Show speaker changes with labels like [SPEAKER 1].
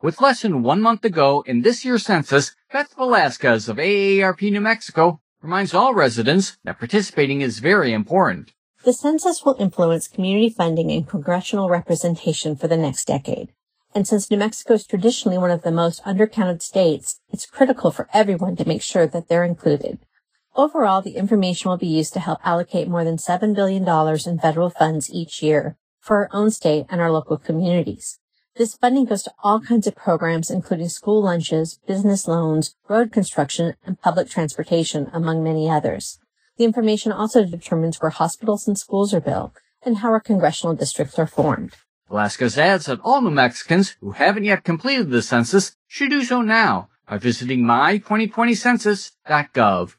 [SPEAKER 1] With less than 1 month to go in this year's census, Beth Velasquez of AARP New Mexico reminds all residents that participating is very important.
[SPEAKER 2] The census will influence community funding and congressional representation for the next decade. And since New Mexico is traditionally one of the most undercounted states, it's critical for everyone to make sure that they're included. Overall, the information will be used to help allocate more than $7 billion in federal funds each year for our own state and our local communities. This funding goes to all kinds of programs, including school lunches, business loans, road construction, and public transportation, among many others. The information also determines where hospitals and schools are built and how our congressional districts are formed.
[SPEAKER 1] Velasquez adds that all New Mexicans who haven't yet completed the census should do so now by visiting my2020census.gov.